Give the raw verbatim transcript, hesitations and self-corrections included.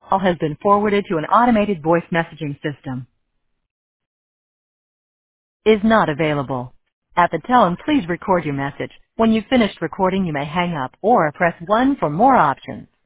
Call has been forwarded to an automated voice messaging system. Is not available. At the tone, please record your message. When you've finished recording, you may hang up or press one for more options.